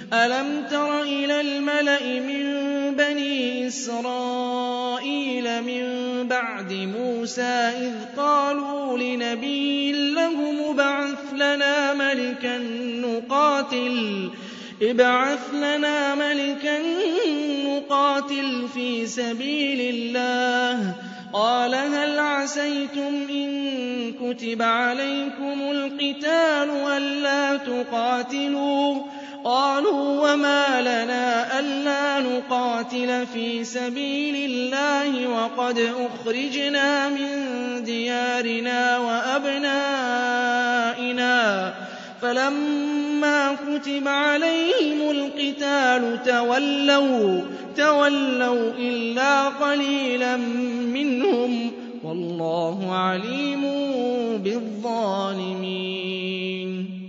أَلَمْ تَرَ إِلَى الْمَلَإِ مِن بَنِي إِسْرَائِيلَ مِن بَعْدِ مُوسَىٰ إِذْ قَالُوا لِنَبِيٍّ لَّهُمُ ابْعَثْ لَنَا مَلِكًا نُّقَاتِلْ فِي سَبِيلِ اللَّهِ ۖ قَالَ هَلْ عَسَيْتُمْ إِن كُتِبَ عَلَيْكُمُ الْقِتَالُ أَلَّا تُقَاتِلُوا ۖ قَالُوا وَمَا لَنَا أَلَّا نُقَاتِلَ فِي سَبِيلِ اللَّهِ وَقَدْ أُخْرِجْنَا مِن دِيَارِنَا وَأَبْنَائِنَا ۖ فَلَمَّا كُتِبَ عَلَيْهِمُ الْقِتَالُ تَوَلَّوْا إِلَّا قَلِيلًا مِّنْهُمْ ۗ وَاللَّهُ عَلِيمٌ بِالظَّالِمِينَ